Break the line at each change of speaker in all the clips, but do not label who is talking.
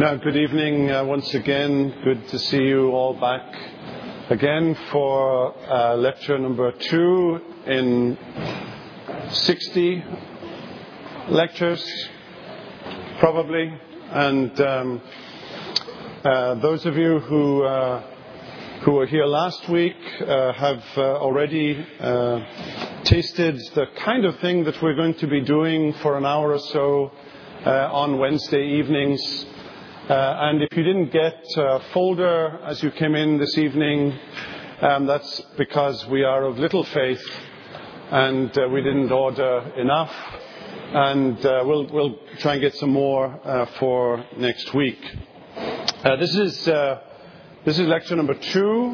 Now, good evening once again. Good to see you all back again for lecture number 2 in 60 lectures, probably. And those of you who were here last week have already tasted the kind of thing that we're going to be doing for an hour or so on Wednesday evenings. And if you didn't get a folder as you came in this evening, that's because we are of little faith and we didn't order enough. And we'll try and get some more for next week. This is lecture number 2,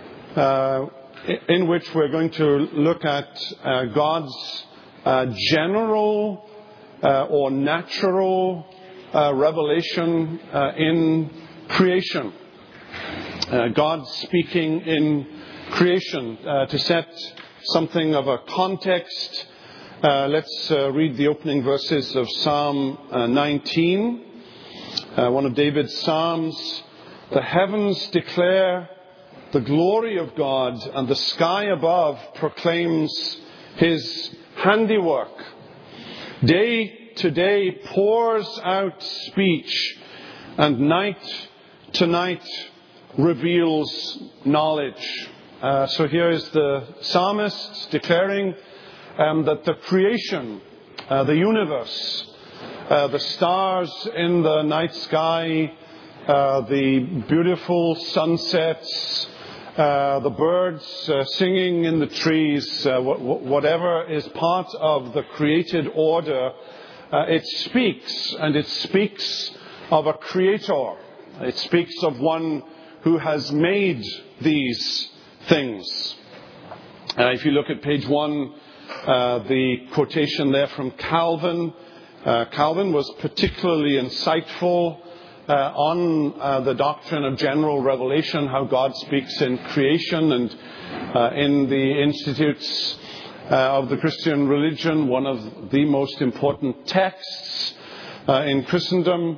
in which we're going to look at God's general or natural revelation in creation. God speaking in creation. To set something of a context, let's read the opening verses of Psalm 19, one of David's Psalms. The heavens declare the glory of God, and the sky above proclaims His handiwork. Day to day pours out speech, and night to night reveals knowledge. So here is the psalmist declaring that the creation, the universe, the stars in the night sky, the beautiful sunsets, the birds singing in the trees, whatever is part of the created order, it speaks, and it speaks of a creator. It speaks of one who has made these things. If you look at page 1, the quotation there from Calvin. Calvin was particularly insightful on the doctrine of general revelation, how God speaks in creation, and in the Institutes of the Christian religion, one of the most important texts in Christendom.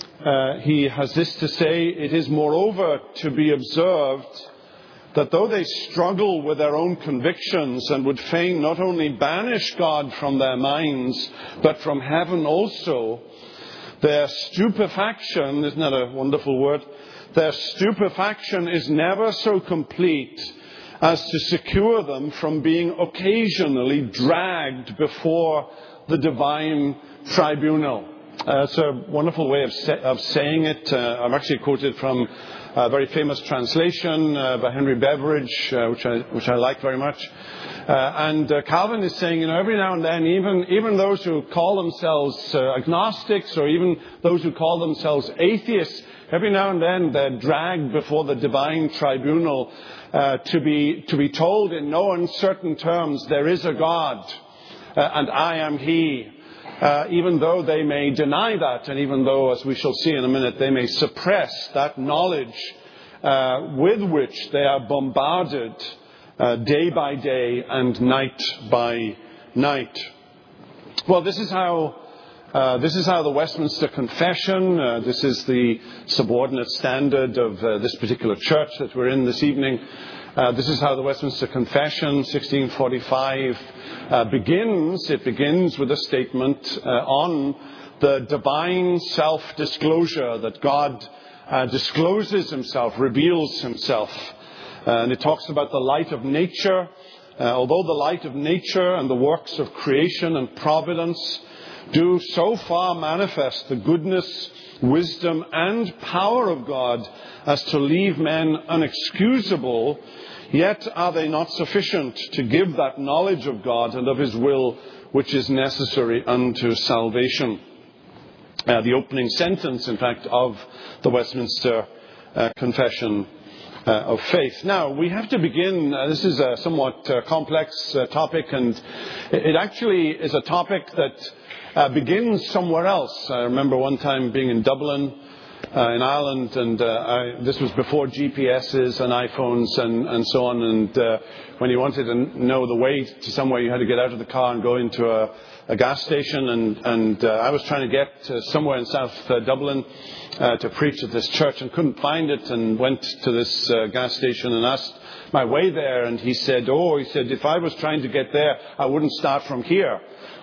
He has this to say: it is moreover to be observed that though they struggle with their own convictions and would fain not only banish God from their minds, but from heaven also, their stupefaction, isn't that a wonderful word? Their stupefaction is never so complete as to secure them from being occasionally dragged before the divine tribunal. It's a wonderful way of saying it. I've actually quoted from a very famous translation by Henry Beveridge, which I like very much. And Calvin is saying, every now and then, even those who call themselves agnostics, or even those who call themselves atheists, every now and then they're dragged before the divine tribunal to be told in no uncertain terms, there is a God, and I am He. Even though they may deny that, and even though, as we shall see in a minute, they may suppress that knowledge with which they are bombarded day by day and night by night. Well, this is how the Westminster Confession, this is the subordinate standard of this particular church that we're in this evening. This is how the Westminster Confession, 1645, begins. It begins with a statement on the divine self-disclosure, that God discloses Himself, reveals Himself. And it talks about the light of nature. Although the light of nature and the works of creation and providence do so far manifest the goodness, wisdom, and power of God as to leave men unexcusable, yet are they not sufficient to give that knowledge of God and of His will which is necessary unto salvation. The opening sentence, in fact, of the Westminster Confession of Faith. Now, we have to begin, this is a somewhat complex topic, and it actually is a topic that begins somewhere else. I remember one time being in Dublin in Ireland, and this was before GPSs and iPhones and so on. And when you wanted to know the way to somewhere, you had to get out of the car and go into a gas station. And I was trying to get to somewhere in South Dublin to preach at this church and couldn't find it, and went to this gas station and asked my way there. And he said, if I was trying to get there, I wouldn't start from here,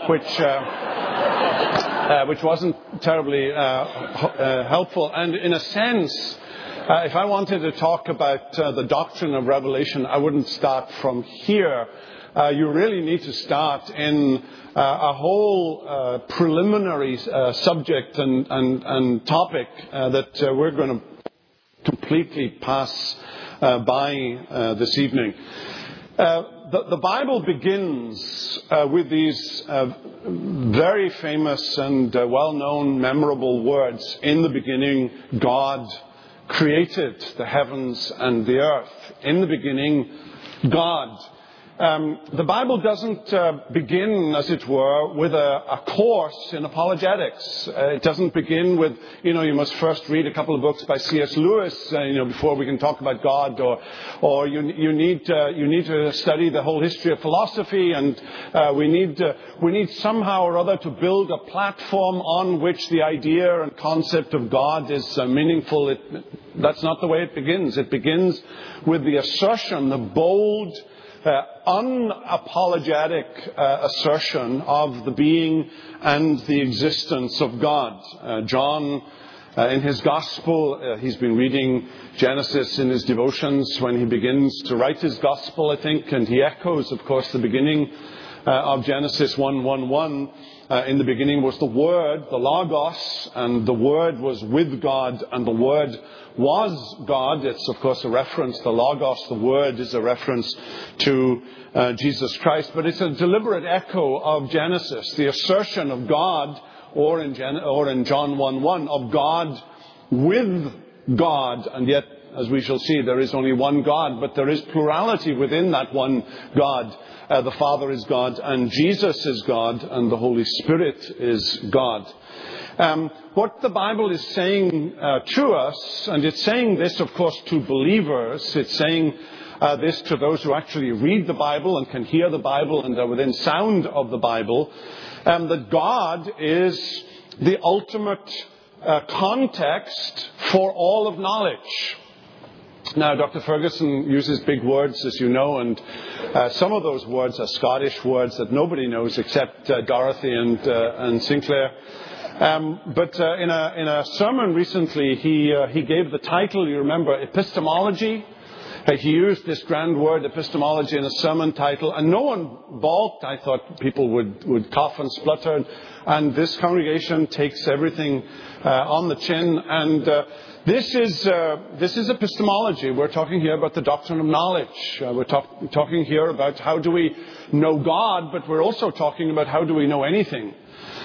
which wasn't terribly helpful. And in a sense, if I wanted to talk about the doctrine of Revelation, I wouldn't start from here. You really need to start in a whole preliminary subject and topic that we're going to completely pass by this evening. The Bible begins with these very famous and well-known, memorable words. In the beginning, God created the heavens and the earth. In the beginning, God. The Bible doesn't begin, as it were, with a course in apologetics. It doesn't begin with, you must first read a couple of books by C.S. Lewis, before we can talk about God, or you need to study the whole history of philosophy, and we need somehow or other to build a platform on which the idea and concept of God is meaningful. That's not the way it begins. It begins with the assertion, the bold, unapologetic assertion of the being and the existence of God. John, in his Gospel, he's been reading Genesis in his devotions when he begins to write his Gospel, I think, and he echoes, of course, the beginning of Genesis 1:1. In the beginning was the Word, the Logos, and the Word was with God, and the Word was God. It's, of course, a reference. The Logos, the Word, is a reference to Jesus Christ. But it's a deliberate echo of Genesis, the assertion of God, or in John 1:1, of God with God. And yet, as we shall see, there is only one God, but there is plurality within that one God. The Father is God, and Jesus is God, and the Holy Spirit is God. What the Bible is saying to us, and it's saying this, of course, to believers, it's saying this to those who actually read the Bible and can hear the Bible and are within sound of the Bible, that God is the ultimate context for all of knowledge. Now, Dr. Ferguson uses big words, as you know, and some of those words are Scottish words that nobody knows except Dorothy and Sinclair. But in a sermon recently, he gave the title, you remember, epistemology. He used this grand word, epistemology, in a sermon title, and no one balked. I thought people would cough and splutter, and this congregation takes everything on the chin. And this is epistemology. We're talking here about the doctrine of knowledge. We're talking here about how do we know God, but we're also talking about how do we know anything.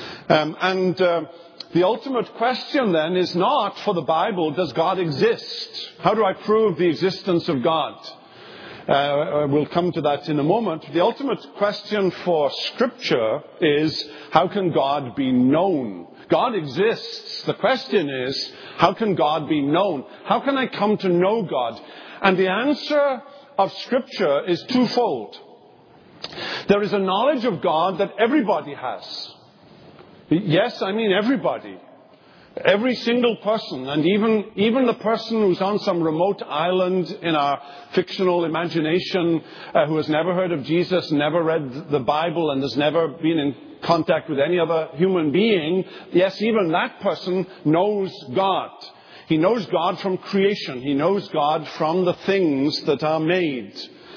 The ultimate question then is not for the Bible, does God exist? How do I prove the existence of God? We'll come to that in a moment. The ultimate question for Scripture is, how can God be known? God exists. The question is, how can God be known? How can I come to know God? And the answer of Scripture is twofold. There is a knowledge of God that everybody has. Yes, I mean everybody. Every single person, and even the person who's on some remote island in our fictional imagination, who has never heard of Jesus, never read the Bible, and has never been in contact with any other human being, yes, even that person knows God. He knows God from creation. He knows God from the things that are made.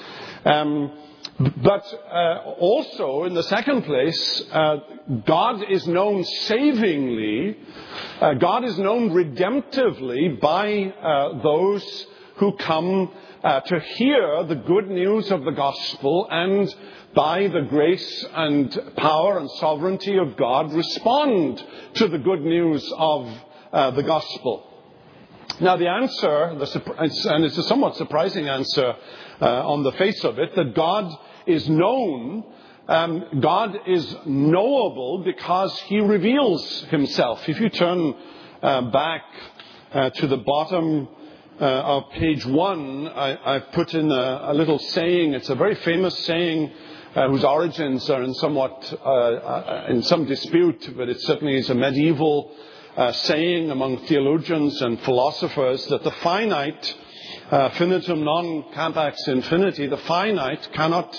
But also, in the second place, God is known savingly. God is known redemptively by those who come to hear the good news of the gospel, and by the grace and power and sovereignty of God respond to the good news of the gospel. Now the answer, and it's a somewhat surprising answer on the face of it, that God is known. God is knowable because He reveals Himself. If you turn back to the bottom of page 1, I've put in a little saying. It's a very famous saying whose origins are in some dispute, but it certainly is a medieval saying among theologians and philosophers that the finite, finitum non capax infinity, the finite cannot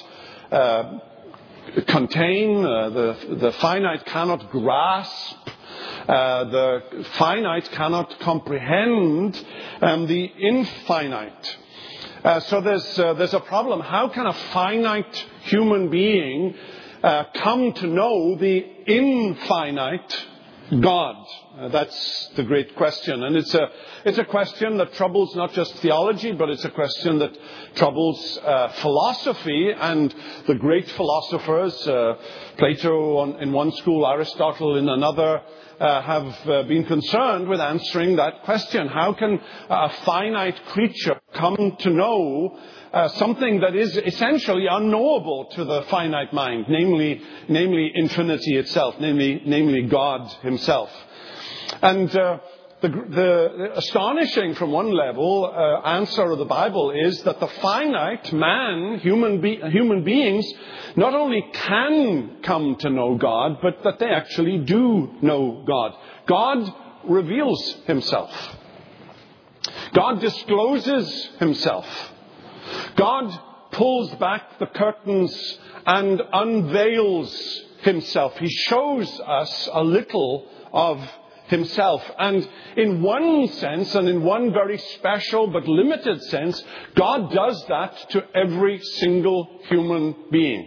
contain, the finite cannot grasp, the finite cannot comprehend the infinite. So there's a problem. How can a finite human being come to know the infinite God? That's the great question. And it's a question that troubles not just theology, but it's a question that troubles philosophy. And the great philosophers, Plato in one school, Aristotle in another, have been concerned with answering that question. How can a finite creature come to know something that is essentially unknowable to the finite mind, namely infinity itself, namely God himself? And the astonishing, from one level, answer of the Bible is that the finite man, human beings, not only can come to know God, but that they actually do know God. God reveals himself. God discloses himself. God pulls back the curtains and unveils himself. He shows us a little of himself. And in one sense, and in one very special but limited sense, God does that to every single human being.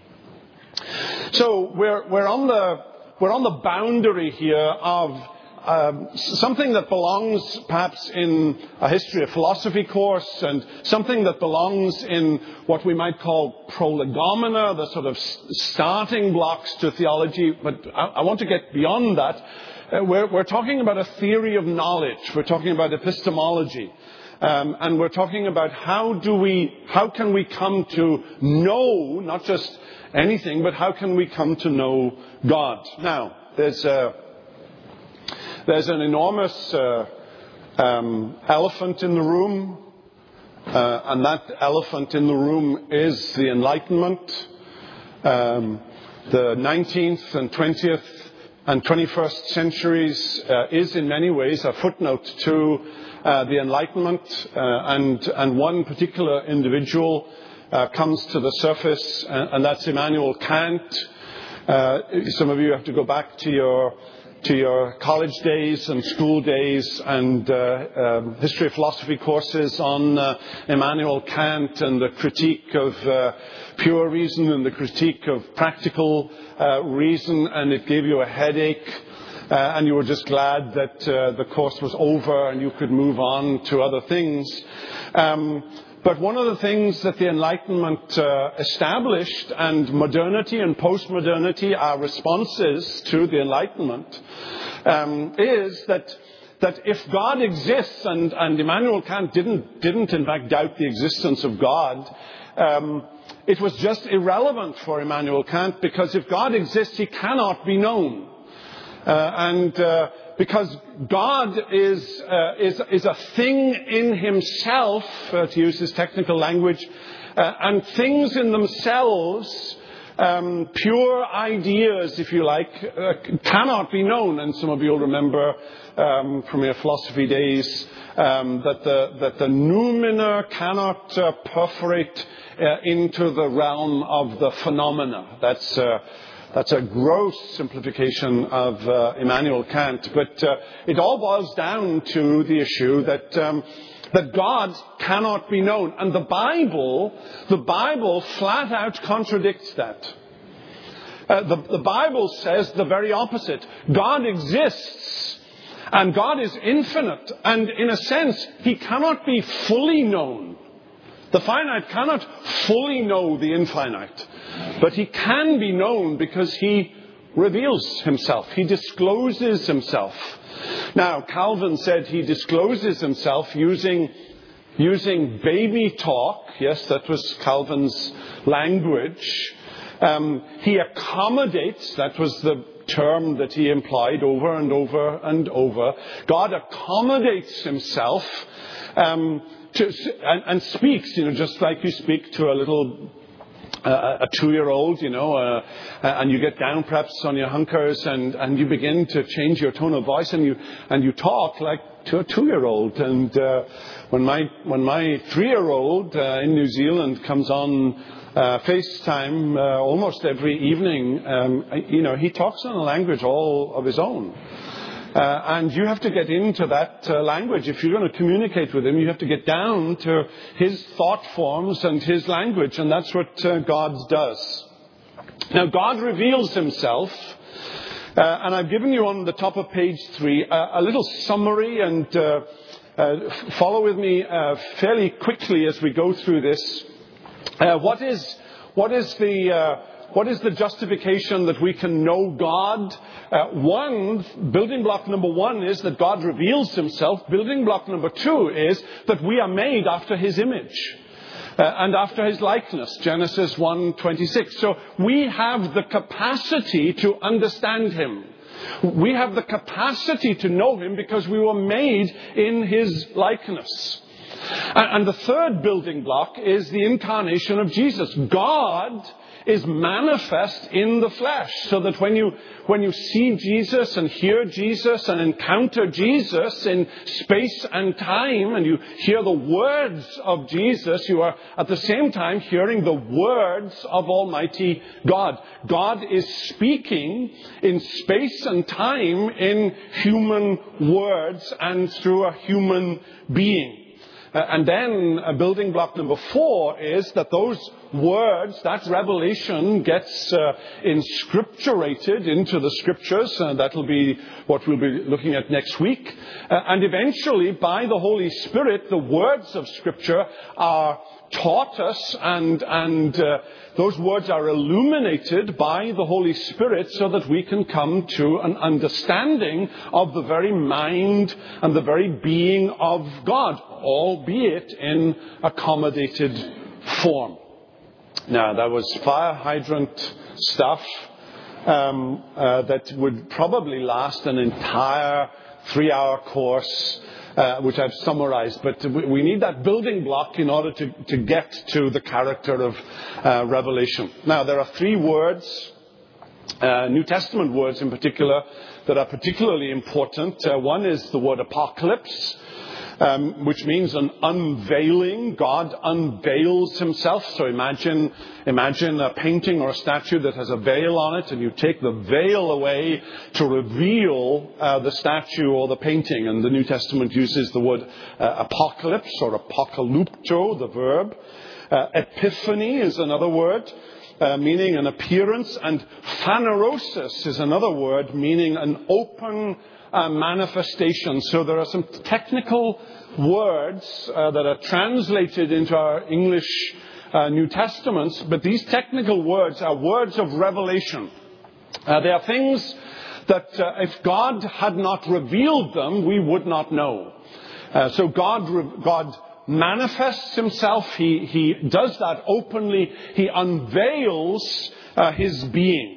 So we're on the boundary here of something that belongs perhaps in a history of philosophy course, and something that belongs in what we might call prolegomena, the sort of starting blocks to theology. But I want to get beyond that. We're talking about a theory of knowledge. We're talking about epistemology. And we're talking about how can we come to know, not just anything, but how can we come to know God? Now, there's an enormous elephant in the room, and that elephant in the room is the Enlightenment. The 19th and 20th and 21st centuries is in many ways a footnote to the Enlightenment, and one particular individual comes to the surface, and that's Immanuel Kant. Some of you have to go back to your college days and school days and history of philosophy courses on Immanuel Kant and the critique of pure reason and the critique of practical reason, and it gave you a headache, and you were just glad that the course was over and you could move on to other things. But one of the things that the Enlightenment established, and modernity and postmodernity are responses to the Enlightenment, is that if God exists, and Immanuel Kant didn't in fact doubt the existence of God, it was just irrelevant for Immanuel Kant, because if God exists, he cannot be known. Because God is a thing in himself, to use his technical language, and things in themselves, pure ideas, if you like, cannot be known. And some of you will remember from your philosophy days that the noumena cannot perforate into the realm of the phenomena. That's a gross simplification of Immanuel Kant, but it all boils down to the issue that God cannot be known, and the Bible flat out contradicts that. The Bible says the very opposite. God exists, and God is infinite, and in a sense, he cannot be fully known. The finite cannot fully know the infinite. But he can be known because he reveals himself. He discloses himself. Now, Calvin said he discloses himself using baby talk. Yes, that was Calvin's language. He accommodates, that was the term that he implied over and over and over. God accommodates himself and speaks, just like you speak to a little a 2-year-old, and you get down perhaps on your hunkers and you begin to change your tone of voice and you talk like to a 2-year-old. And when my 3-year-old in New Zealand comes on FaceTime almost every evening, he talks in a language all of his own. And you have to get into that language. If you're going to communicate with him, you have to get down to his thought forms and his language. And that's what God does. Now, God reveals himself. And I've given you on the top of page 3 a little summary. And follow with me fairly quickly as we go through this. What is the justification that we can know God? Building block number 1 is that God reveals himself. Building block number 2 is that we are made after his image and after his likeness. Genesis 1:26. So we have the capacity to understand him. We have the capacity to know him because we were made in his likeness. And the third building block is the incarnation of Jesus. God is manifest in the flesh, so that when you see Jesus and hear Jesus and encounter Jesus in space and time, and you hear the words of Jesus, you are at the same time hearing the words of Almighty God. God is speaking in space and time in human words and through a human being. And then building block number 4 is that those words, that revelation gets inscripturated into the scriptures. And that will be what we'll be looking at next week. And eventually, by the Holy Spirit, the words of scripture are taught us and those words are illuminated by the Holy Spirit so that we can come to an understanding of the very mind and the very being of God, albeit in accommodated form. Now, that was fire hydrant stuff that would probably last an entire 3-hour course, which I've summarized. But we need that building block in order to get to the character of Revelation. Now, there are 3 words, New Testament words in particular, that are particularly important. One is the word apocalypse, which means an unveiling. God unveils himself. So imagine a painting or a statue that has a veil on it, and you take the veil away to reveal the statue or the painting. And the New Testament uses the word apocalypse or apocalypto, the verb. Epiphany is another word, meaning an appearance. And phanerosis is another word, meaning an open manifestation. So there are some technical words that are translated into our English New Testaments, but these technical words are words of revelation. They are things that if God had not revealed them, we would not know. So God manifests himself. He does that openly. He unveils his being.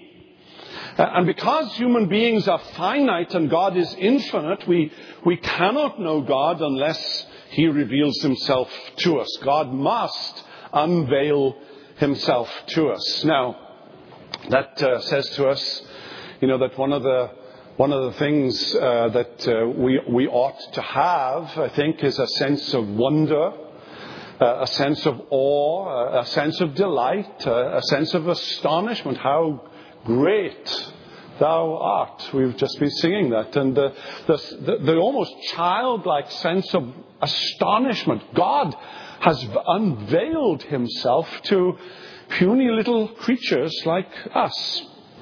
And because human beings are finite and God is infinite, we cannot know God unless he reveals himself to us. God must unveil himself to us. Now, that says to us, that one of the things that we ought to have, I think, is a sense of wonder, a sense of awe, a sense of delight, a sense of astonishment. How great thou art. We've just been singing that. And the almost childlike sense of astonishment. God has unveiled himself to puny little creatures like us.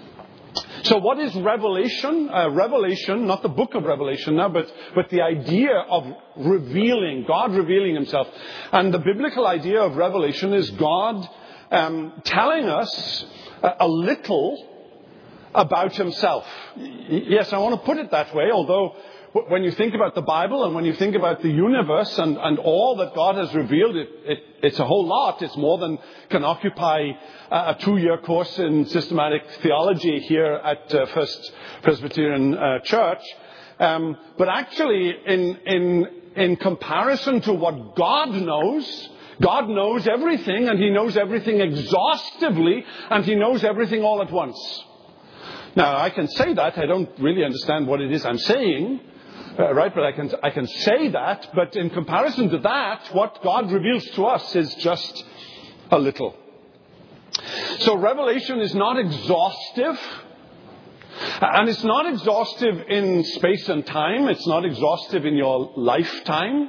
So what is Revelation? Revelation, not the book of Revelation now, but the idea of revealing, God revealing himself. And the biblical idea of Revelation is God telling us a little about himself. Yes, I want to put it that way, although when you think about the Bible and when you think about the universe and all that God has revealed, it's a whole lot. It's more than can occupy a 2-year course in systematic theology here at First Presbyterian Church. But actually, in comparison to what God knows everything, and He knows everything exhaustively, and He knows everything all at once. Now, I can say that. I don't really understand what it is I'm saying, right? But I can say that. But in comparison to that, what God reveals to us is just a little. So Revelation is not exhaustive. And it's not exhaustive in space and time. It's not exhaustive in your lifetime.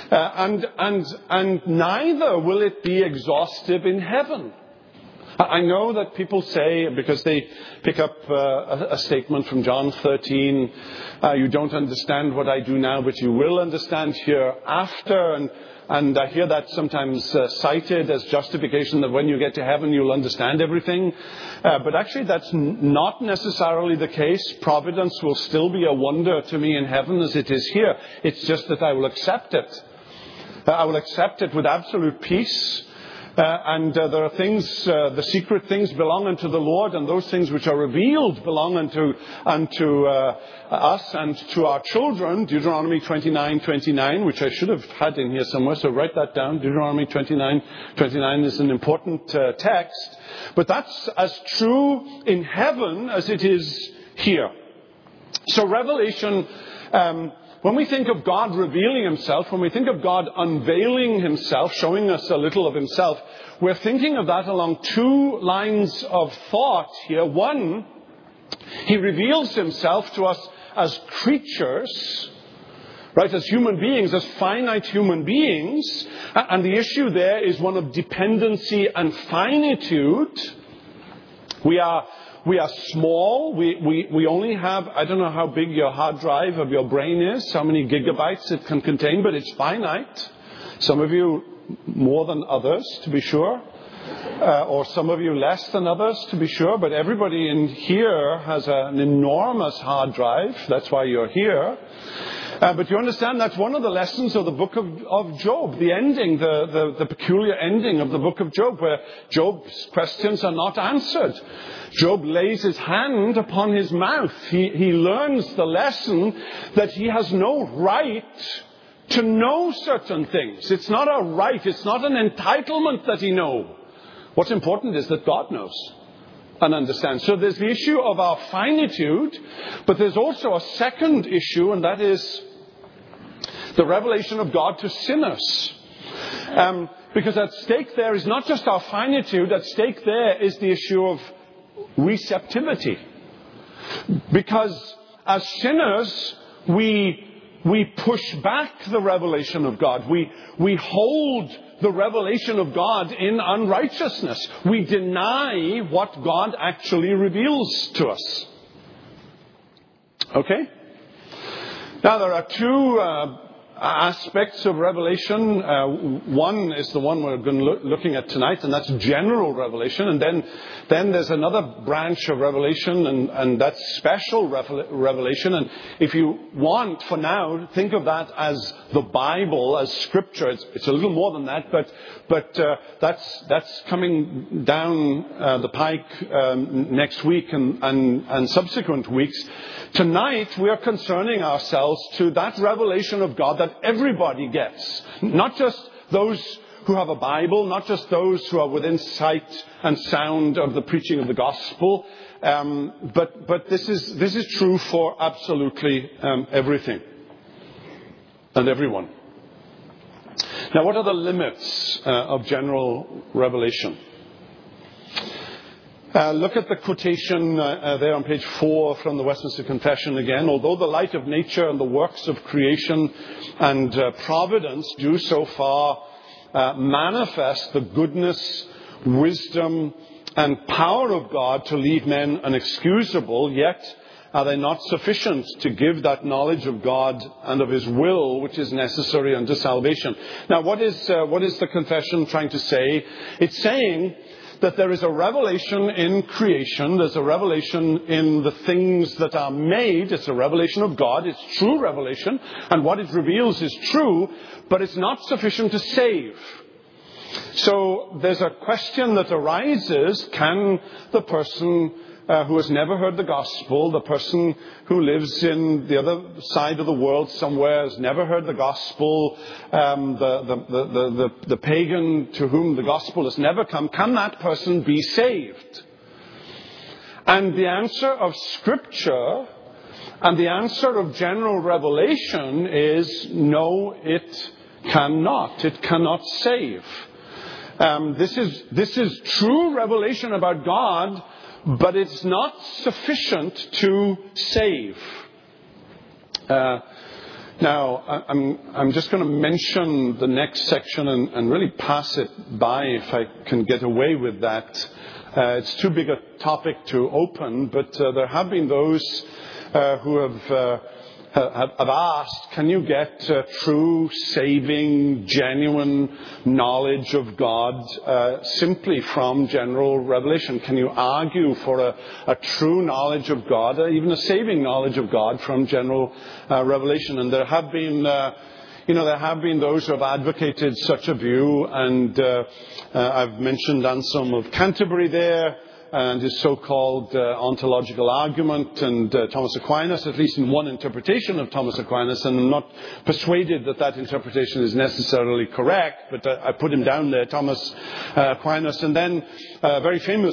And neither will it be exhaustive in heaven. I know that people say, because they pick up a statement from John 13, you don't understand what I do now, but you will understand hereafter. And I hear that sometimes cited as justification that when you get to heaven, you'll understand everything. But actually, that's not necessarily the case. Providence will still be a wonder to me in heaven as it is here. It's just that I will accept it. I will accept it with absolute peace. And there are things, the secret things belong unto the Lord, and those things which are revealed belong unto us and to our children. Deuteronomy 29:29, which I should have had in here somewhere, so write that down. Deuteronomy 29:29 is an important text. But that's as true in heaven as it is here. So Revelation, when we think of God revealing Himself, when we think of God unveiling Himself, showing us a little of Himself, we're thinking of that along 2 lines of thought here. One, He reveals Himself to us as creatures, right, as human beings, as finite human beings. And the issue there is one of dependency and finitude. We are small. We only have, I don't know how big your hard drive of your brain is, how many gigabytes it can contain, but it's finite. Some of you more than others, to be sure. Or some of you less than others, to be sure. But everybody in here has an enormous hard drive. That's why you're here. But you understand that's one of the lessons of the book of Job, the ending, the peculiar ending of the book of Job, where Job's questions are not answered. Job lays his hand upon his mouth. He learns the lesson that he has no right to know certain things. It's not a right, it's not an entitlement that he knows. What's important is that God knows and understands. So there's the issue of our finitude, but there's also a second issue, and that is the revelation of God to sinners. Because at stake there is not just our finitude, at stake there is the issue of receptivity. Because as sinners, we push back the revelation of God. We hold the revelation of God in unrighteousness. We deny what God actually reveals to us. Okay? Now there are 2 aspects of revelation. One is the one we're going to looking at tonight, and that's general revelation. And then there's another branch of revelation, and that's special revelation. And if you want, for now, think of that as the Bible, as Scripture. It's a little more than that, but that's coming down the pike next week and subsequent weeks. Tonight, we are concerning ourselves to that revelation of God that everybody gets. Not just those who have a Bible, not just those who are within sight and sound of the preaching of the gospel, but this is true for absolutely everything and everyone. Now, what are the limits of general revelation? Look at the quotation there on page 4 from the Westminster Confession again. Although the light of nature and the works of creation and providence do so far manifest the goodness, wisdom, and power of God to leave men unexcusable, yet are they not sufficient to give that knowledge of God and of His will which is necessary unto salvation? Now, what is the confession trying to say? It's saying that there is a revelation in creation. There's a revelation in the things that are made. It's a revelation of God. It's true revelation. And what it reveals is true, but it's not sufficient to save. So there's a question that arises: can the person who has never heard the gospel, the person who lives in the other side of the world somewhere, has never heard the gospel, the pagan to whom the gospel has never come, can that person be saved? And the answer of Scripture and the answer of general revelation is no, it cannot. It cannot save. This is true revelation about God, but it's not sufficient to save. Now, I'm just going to mention the next section and really pass it by if I can get away with that. It's too big a topic to open, but there have been those who have asked, can you get true, saving, genuine knowledge of God simply from general revelation? Can you argue for a true knowledge of God, even a saving knowledge of God from general revelation? And there have been those who have advocated such a view, and I've mentioned Anselm of Canterbury there, and his so-called ontological argument, and Thomas Aquinas, at least in one interpretation of Thomas Aquinas, and I'm not persuaded that interpretation is necessarily correct, but I put him down there, Thomas Aquinas. And then a very famous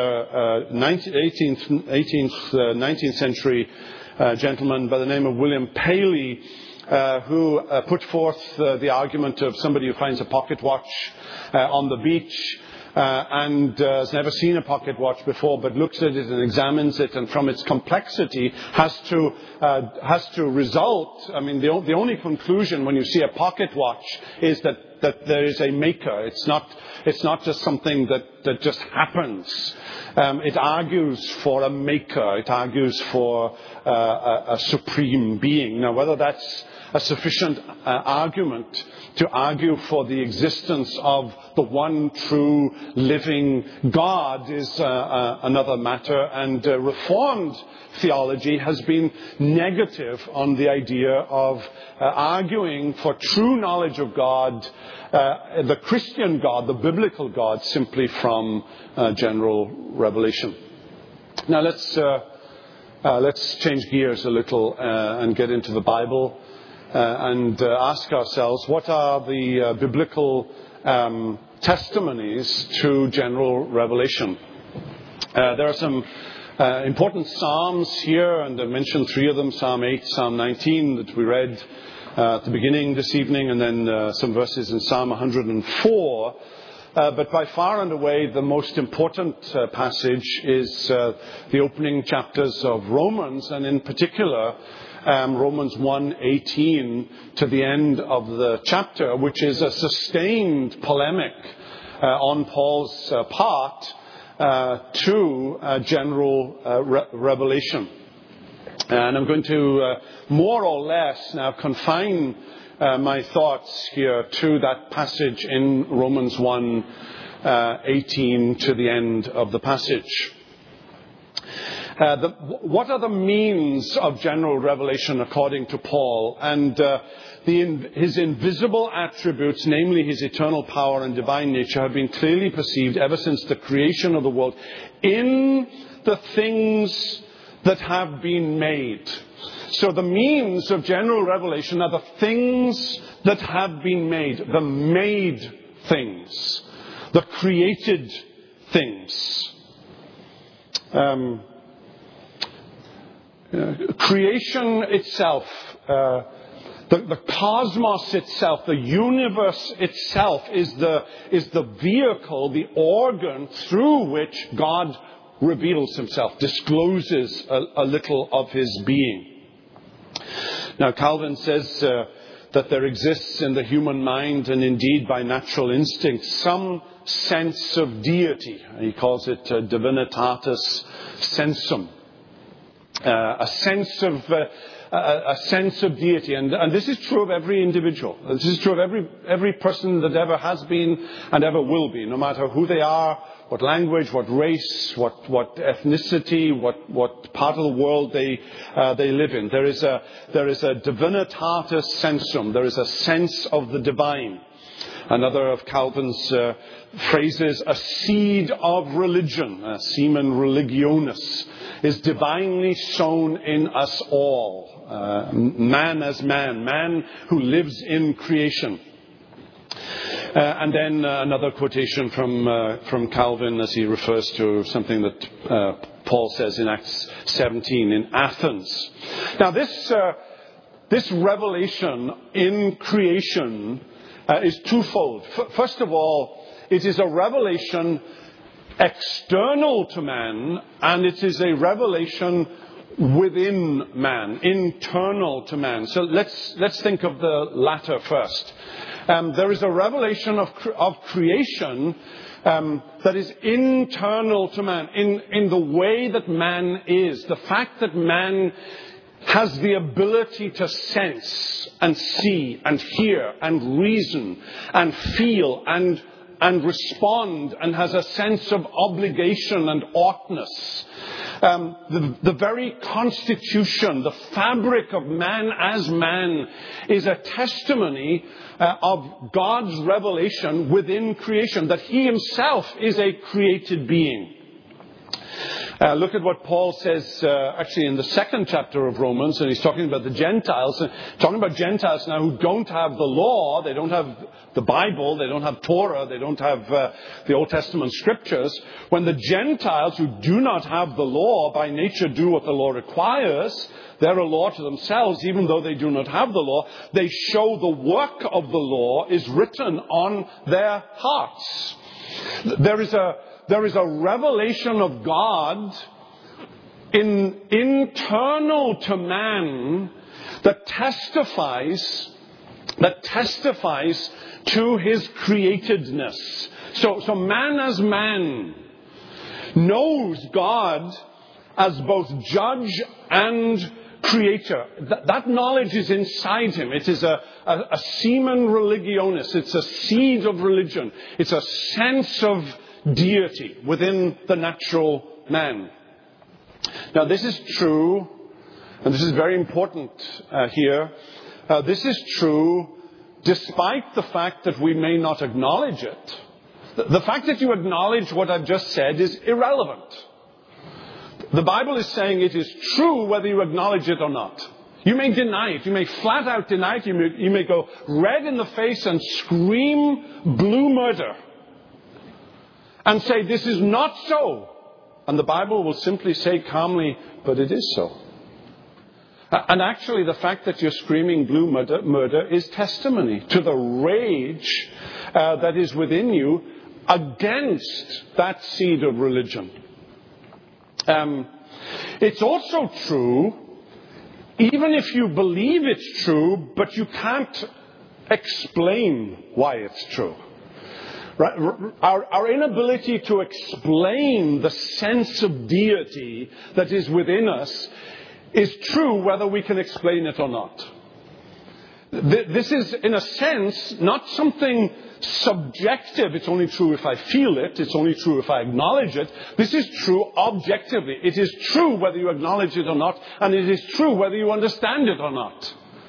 19th century gentleman by the name of William Paley, who put forth the argument of somebody who finds a pocket watch on the beach, and has never seen a pocket watch before, but looks at it and examines it, and from its complexity has to result. I mean, the only conclusion when you see a pocket watch is that there is a maker. It's not just something that just happens. It argues for a maker. It argues for a supreme being. Now, whether that's a sufficient argument to argue for the existence of the one true living God is another matter, and Reformed theology has been negative on the idea of arguing for true knowledge of God, the Christian God, the biblical God, simply from general revelation. Now let's change gears a little and get into the Bible. And ask ourselves, what are the biblical testimonies to general revelation? There are some important psalms here, and I mentioned three of them: Psalm 8, Psalm 19 that we read at the beginning this evening, and then some verses in Psalm 104. But by far and away, the most important passage is the opening chapters of Romans, and in particular, Romans 1:18 to the end of the chapter, which is a sustained polemic on Paul's part to general revelation. And I'm going to more or less now confine my thoughts here to that passage in Romans 1:18 to the end of the passage. What are the means of general revelation according to Paul? And his invisible attributes, namely his eternal power and divine nature, have been clearly perceived ever since the creation of the world in the things that have been made. So the means of general revelation are the things that have been made, the made things, the created things. Creation itself, the cosmos itself, the universe itself is the vehicle, the organ through which God reveals himself, discloses a little of his being. Now, Calvin says that there exists in the human mind, and indeed by natural instinct, some sense of deity. He calls it divinitatis sensum. A sense of deity, and this is true of every individual. This is true of every person that ever has been and ever will be, no matter who they are, what language, what race, what ethnicity, what part of the world they live in. There is a divinitatis sensum. There is a sense of the divine. Another of Calvin's phrases, a seed of religion, semen religionis, is divinely sown in us all. Man as man who lives in creation. And then another quotation from Calvin as he refers to something that Paul says in Acts 17 in Athens. Now this revelation in creation is twofold. First of all, it is a revelation external to man, and it is a revelation within man, internal to man. So let's think of the latter first. There is a revelation of creation that is internal to man, in the way that man is. The fact that man has the ability to sense and see and hear and reason and feel and respond and has a sense of obligation and oughtness. The very constitution, the fabric of man as man is a testimony of God's revelation within creation, that he himself is a created being. Look at what Paul says actually in the second chapter of Romans, and he's talking about the Gentiles, talking about Gentiles now who don't have the law, they don't have the Bible, they don't have Torah, they don't have the Old Testament scriptures. When the Gentiles who do not have the law by nature do what the law requires, they're a law to themselves, even though they do not have the law. They show the work of the law is written on their hearts. There is a revelation of God internal to man that testifies to his createdness. So man as man knows God as both judge and creator. That knowledge is inside him. It is a semen religionis. It's a seed of religion. It's a sense of deity within the natural man. Now this is true, and this is very important here. This is true despite the fact that we may not acknowledge it. The fact that you acknowledge what I've just said is irrelevant. The Bible is saying it is true whether you acknowledge it or not. You may deny it. You may flat out deny it. You may go red in the face and scream blue murder and say, this is not so. And the Bible will simply say calmly, but it is so. And actually the fact that you're screaming blue murder is testimony to the rage that is within you against that seed of religion. It's also true, even if you believe it's true, but you can't explain why it's true. Right? Our inability to explain the sense of deity that is within us is true whether we can explain it or not. This is, in a sense, not something subjective. It's only true if I feel it. It's only true if I acknowledge it. This is true objectively. It is true whether you acknowledge it or not, and it is true whether you understand it or not.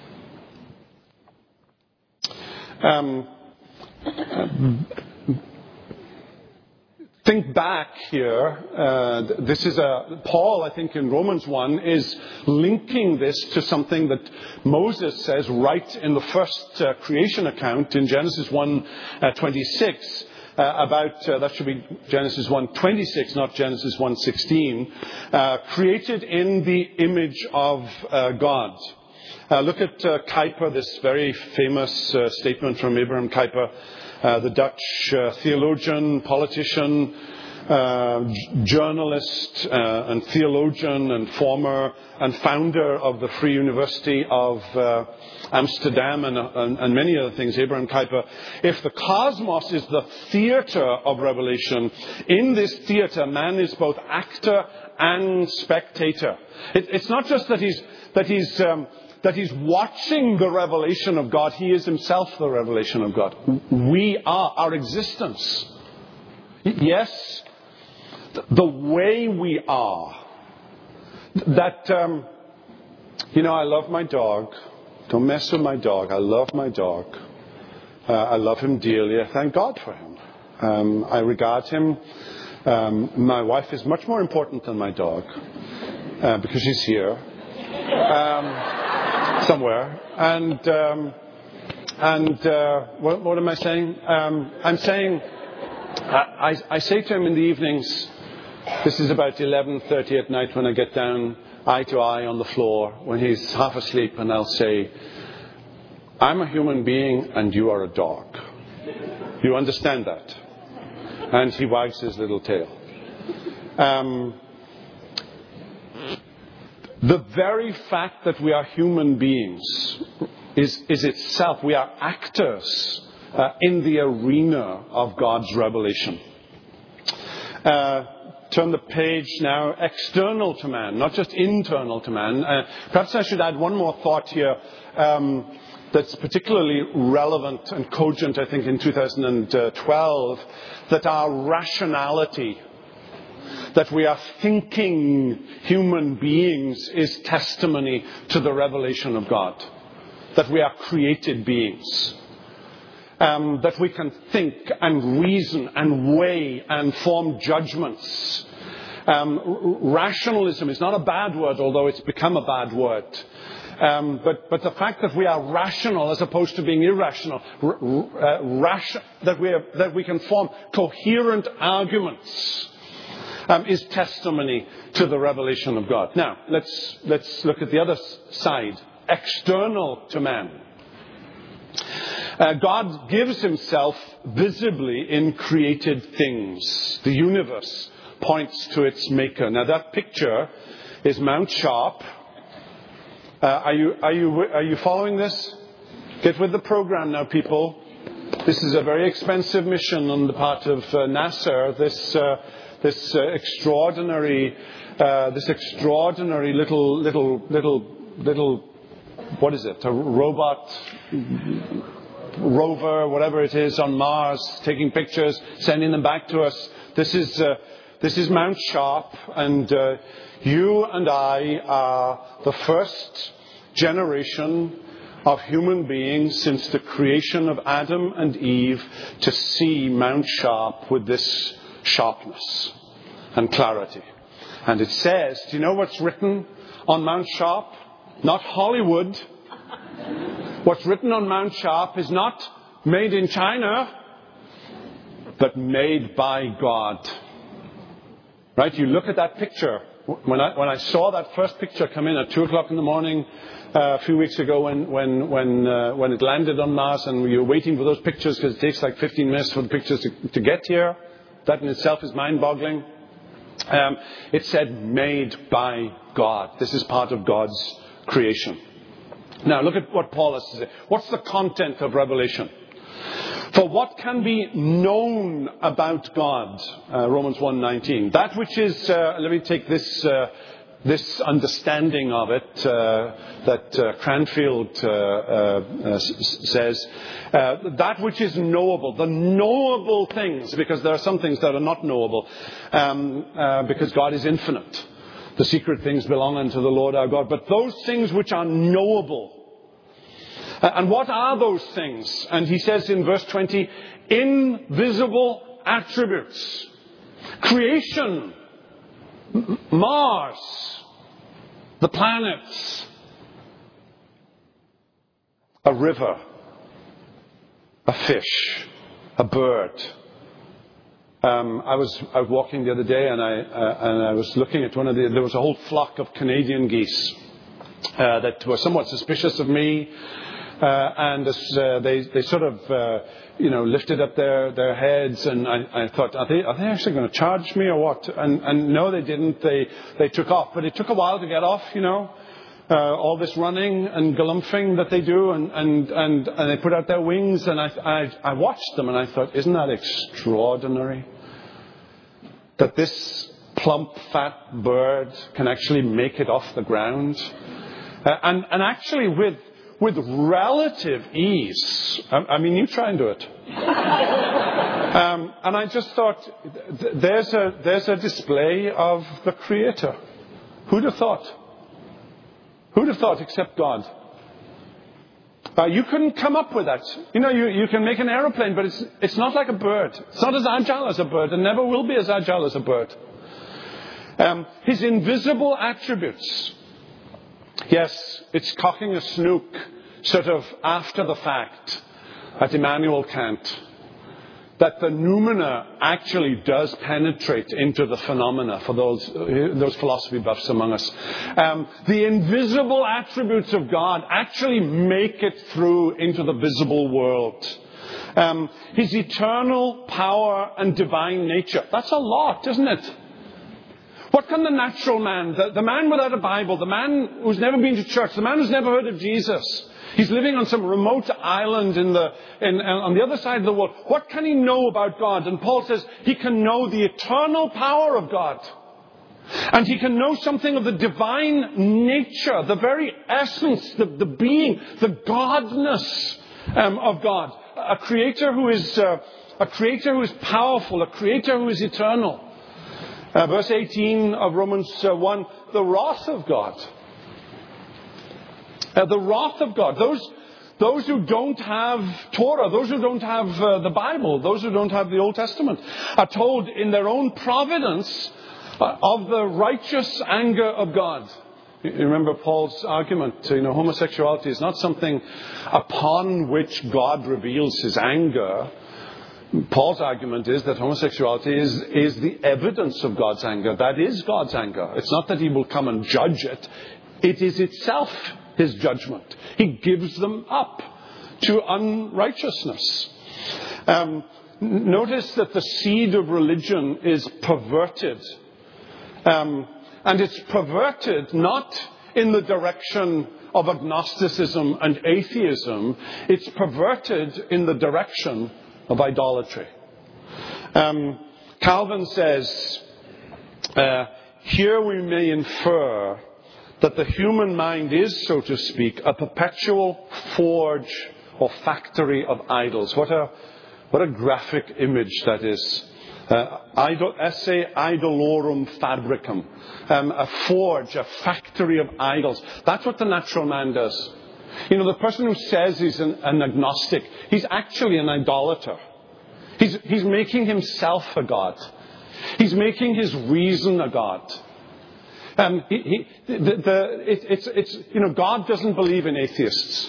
Think back here. This is Paul, I think, in Romans 1 is linking this to something that Moses says right in the first creation account in Genesis 1:26 about that should be Genesis 1:26, not Genesis 1:16. Created in the image of God. Look at Kuyper, this very famous statement from Abraham Kuyper. The Dutch theologian, politician, journalist and theologian and former and founder of the Free University of Amsterdam and many other things, Abraham Kuyper. If the cosmos is the theatre of revelation, in this theatre man is both actor and spectator. It's not just that he's watching the revelation of God. He is himself the revelation of God. We are our existence. Yes, the way we are. That, I love my dog. Don't mess with my dog. I love my dog. I love him dearly. I thank God for him. I regard him. My wife is much more important than my dog because she's here somewhere. What am I saying? I'm saying I say to him in the evenings. This is about 11:30 at night when I get down eye to eye on the floor when he's half asleep, and I'll say, I'm a human being and you are a dog. You understand that? And he wags his little tail. The very fact that we are human beings is itself, we are actors in the arena of God's revelation. Turn the page now, external to man, not just internal to man. Perhaps I should add one more thought here that's particularly relevant and cogent, I think, in 2012, that our rationality, that we are thinking human beings, is testimony to the revelation of God. That we are created beings. That we can think and reason and weigh and form judgments. Rationalism is not a bad word, although it's become a bad word. But the fact that we are rational as opposed to being irrational, that we can form coherent arguments, is testimony to the revelation of God. Now, let's look at the other side, external to man. God gives himself visibly in created things. The universe points to its maker. Now that picture is Mount Sharp. Are you following this? Get with the program now, people. This is a very expensive mission on the part of NASA. This extraordinary little what is it? A robot rover, whatever it is, on Mars, taking pictures, sending them back to us. This is Mount Sharp, and you and I are the first generation of human beings since the creation of Adam and Eve to see Mount Sharp with this sharpness and clarity. And it says, do you know what's written on Mount Sharp? Not Hollywood. What's written on Mount Sharp is not made in China, but made by God. Right? You look at that picture. When I saw that first picture come in at 2:00 in the morning a few weeks ago, when it landed on Mars, and we were waiting for those pictures because it takes like 15 minutes for the pictures to get here. That in itself is mind-boggling. It said, "Made by God." This is part of God's creation. Now look at what Paul has to say. What's the content of Revelation? For what can be known about God? Romans 1:19. That which is, let me take this understanding of it that Cranfield says, that which is knowable, the knowable things, because there are some things that are not knowable, because God is infinite. The secret things belong unto the Lord our God. But those things which are knowable. And what are those things? And he says in verse 20, invisible attributes. Creation. Mars. The planets. A river. A fish. A bird. I was out walking the other day, and I was looking at there was a whole flock of Canadian geese that were somewhat suspicious of me, and they sort of lifted up their heads, and I thought, are they actually going to charge me or what? And no, they didn't. They took off, but it took a while to get off. All this running and galumphing that they do, and they put out their wings, and I watched them, and I thought, isn't that extraordinary? That this plump, fat bird can actually make it off the ground, and actually with relative ease. I mean, you try and do it. And I just thought, there's a display of the Creator. Who'd have thought? Who'd have thought except God? You couldn't come up with that. You can make an aeroplane, but it's not like a bird. It's not as agile as a bird, and never will be as agile as a bird. His invisible attributes. Yes, it's cocking a snook, sort of after the fact, at Immanuel Kant, that the noumena actually does penetrate into the phenomena for those philosophy buffs among us. The invisible attributes of God actually make it through into the visible world. His eternal power and divine nature. That's a lot, isn't it? What can the natural man, the man without a Bible, the man who's never been to church, the man who's never heard of Jesus, he's living on some remote island on the other side of the world. What can he know about God? And Paul says he can know the eternal power of God. And he can know something of the divine nature, the very essence, the being, the godness of God. A creator who is powerful, a creator who is eternal. Verse 18 of Romans 1, the wrath of God. The wrath of God. Those who don't have Torah, those who don't have the Bible, those who don't have the Old Testament, are told in their own providence of the righteous anger of God. You remember Paul's argument, homosexuality is not something upon which God reveals his anger. Paul's argument is that homosexuality is the evidence of God's anger. That is God's anger. It's not that he will come and judge it. It is itself his judgment. He gives them up to unrighteousness. Notice that the seed of religion is perverted. And it's perverted not in the direction of agnosticism and atheism. It's perverted in the direction of idolatry. Calvin says, here we may infer that the human mind is, so to speak, a perpetual forge or factory of idols. What a graphic image that is. Esse idolorum fabricum. A forge, a factory of idols. That's what the natural man does. The person who says he's an agnostic, he's actually an idolater. He's making himself a god. He's making his reason a god. God doesn't believe in atheists.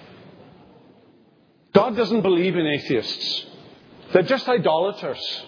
God doesn't believe in atheists. They're just idolaters.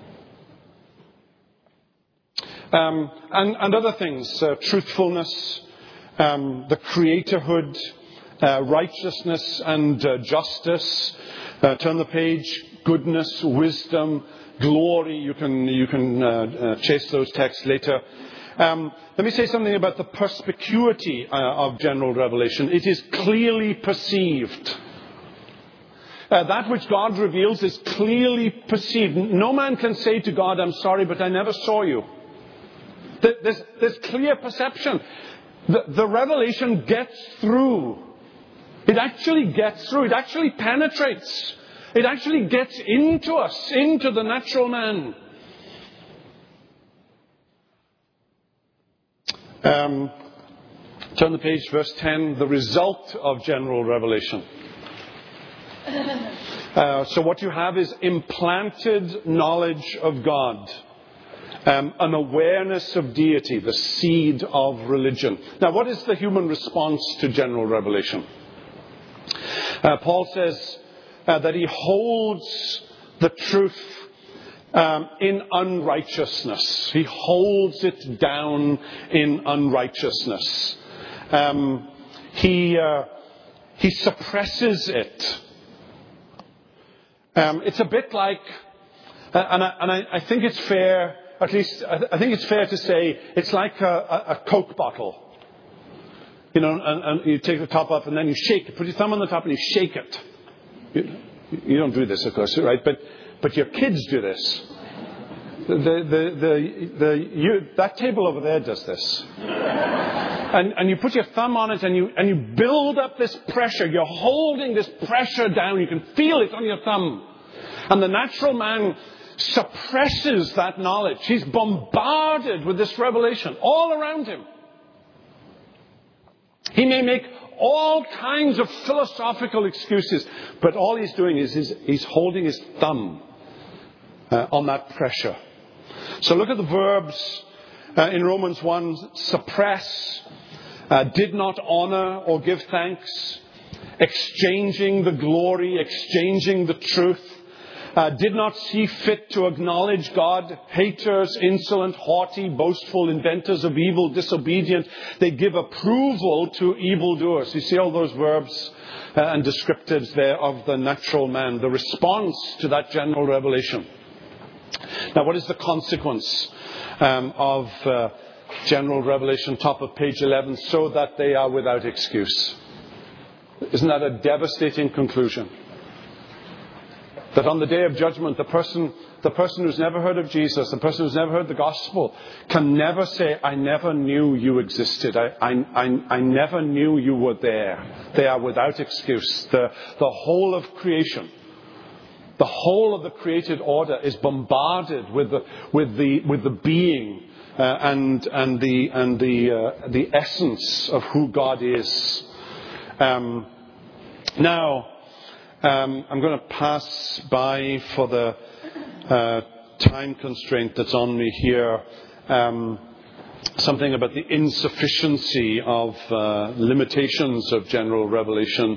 And other things, truthfulness, the creatorhood, righteousness and justice. Turn the page. Goodness, wisdom, glory. You can chase those texts later. Let me say something about the perspicuity of general revelation. It is clearly perceived. That which God reveals is clearly perceived. No man can say to God, I'm sorry, but I never saw you. There's clear perception. The revelation gets through. It actually gets through. It actually penetrates. It actually gets into us, into the natural man. Turn the page, verse 10, the result of general revelation. So what you have is implanted knowledge of God. An awareness of deity, the seed of religion. Now, what is the human response to general revelation? Paul says that he holds the truth in unrighteousness. He holds it down in unrighteousness. He suppresses it. It's a bit like, and I think it's fair. At least I think it's fair to say it's like a Coke bottle. And you take the top off and then you shake it. Put your thumb on the top and you shake it. You don't do this, of course, right? But your kids do this. That table over there does this. And you put your thumb on it and you build up this pressure. You're holding this pressure down. You can feel it on your thumb. And the natural man suppresses that knowledge. He's bombarded with this revelation all around him. He may make all kinds of philosophical excuses, but all he's doing is he's holding his thumb on that pressure. So look at the verbs in Romans 1. Suppress, did not honor or give thanks, exchanging the glory, exchanging the truth, did not see fit to acknowledge God, haters, insolent, haughty, boastful, inventors of evil, disobedient. They give approval to evildoers. You see all those verbs and descriptives there of the natural man, the response to that general revelation. Now, what is the consequence of general revelation, top of page 11, so that they are without excuse? Isn't that a devastating conclusion? That on the day of judgment, the person who's never heard of Jesus, the person who's never heard the gospel, can never say, I never knew you existed. I never knew you were there. They are without excuse. The whole of creation, the whole of the created order is bombarded with the being and the essence of who God is. Now, I'm going to pass by, for the time constraint that's on me here, something about the insufficiency of limitations of general revelation.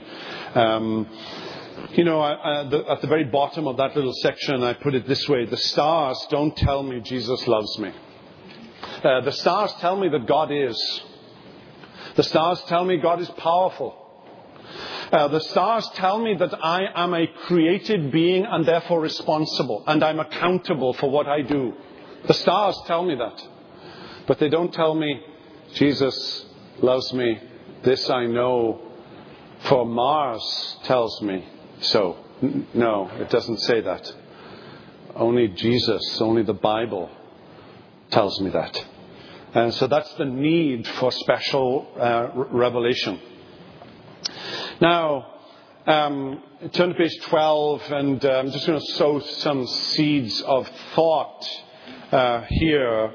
At the very bottom of that little section, I put it this way: the stars don't tell me Jesus loves me. The stars tell me that God is. The stars tell me God is powerful. The stars tell me that I am a created being and therefore responsible, and I'm accountable for what I do. The stars tell me that. But they don't tell me Jesus loves me. This I know, for Mars tells me so. No, it doesn't say that. Only Jesus, only the Bible tells me that. And so that's the need for special revelation. Now, turn to page 12, and I'm just going to sow some seeds of thought here.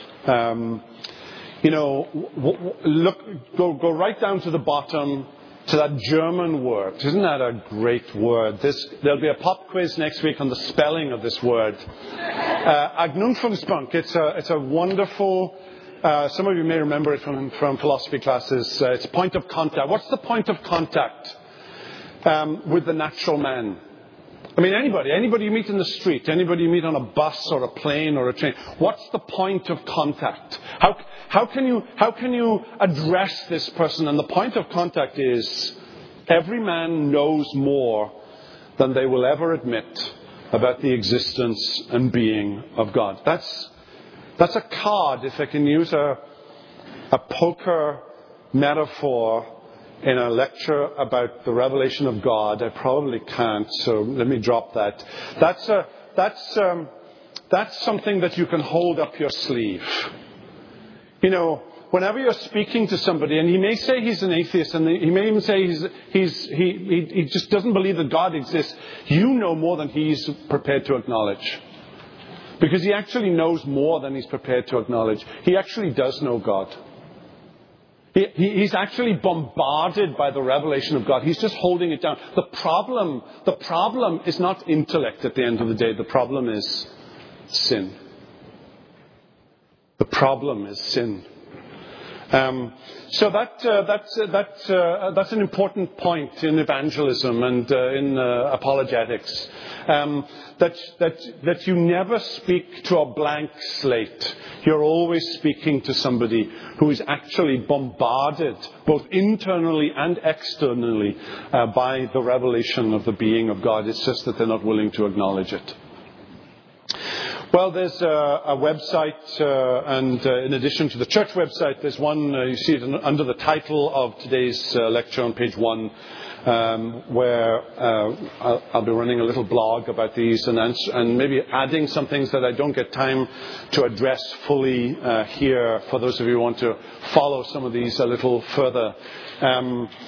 Go right down to the bottom, to that German word. Isn't that a great word? There'll be a pop quiz next week on the spelling of this word. Anknüpfungspunkt. It's a wonderful. Some of you may remember it from philosophy classes. It's point of contact. What's the point of contact with the natural man? I mean, anybody you meet in the street, anybody you meet on a bus or a plane or a train. What's the point of contact? How can you address this person? And the point of contact is every man knows more than they will ever admit about the existence and being of God. That's a card, if I can use a poker metaphor in a lecture about the revelation of God. I probably can't, so let me drop that. That's something that you can hold up your sleeve. Whenever you're speaking to somebody, and he may say he's an atheist, and he may even say he just doesn't believe that God exists, you know more than he's prepared to acknowledge. Because he actually knows more than he's prepared to acknowledge. He actually does know God. He's actually bombarded by the revelation of God. He's just holding it down. The problem is not intellect at the end of the day. The problem is sin. The problem is sin. So that's an important point in evangelism and in apologetics. That you never speak to a blank slate. You're always speaking to somebody who is actually bombarded, both internally and externally, by the revelation of the being of God. It's just that they're not willing to acknowledge it. Well, there's a website, and in addition to the church website, there's one, you see it under the title of today's lecture on page 1, where I'll be running a little blog about these and maybe adding some things that I don't get time to address fully here, for those of you who want to follow some of these a little further.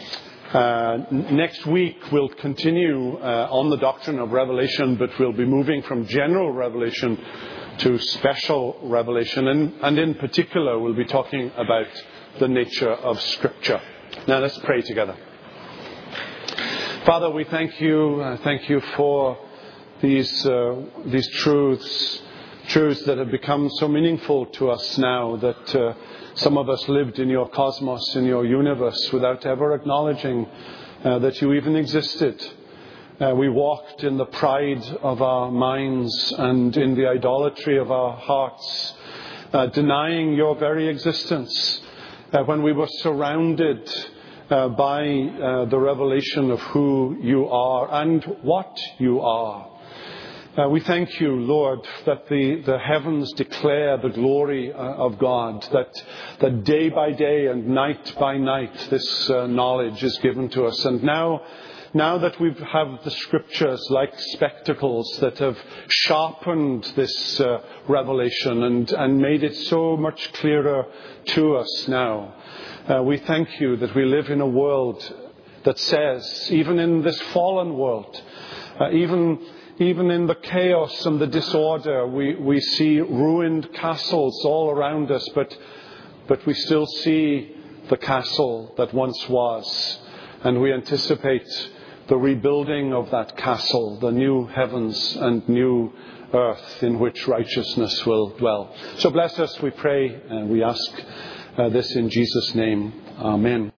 Next week we'll continue on the doctrine of revelation, but we'll be moving from general revelation to special revelation, and in particular we'll be talking about the nature of Scripture. Now let's pray together. Father, we thank you for these truths that have become so meaningful to us now, that some of us lived in your cosmos, in your universe, without ever acknowledging that you even existed. We walked in the pride of our minds and in the idolatry of our hearts, denying your very existence when we were surrounded by the revelation of who you are and what you are. We thank you, Lord, that the heavens declare the glory of God, that day by day and night by night this knowledge is given to us. And now that we have the Scriptures like spectacles that have sharpened this revelation and made it so much clearer to us now, we thank you that we live in a world that says, even in this fallen world, even in the chaos and the disorder, we see ruined castles all around us, but we still see the castle that once was, and we anticipate the rebuilding of that castle, the new heavens and new earth in which righteousness will dwell. So bless us, we pray, and we ask this in Jesus' name. Amen.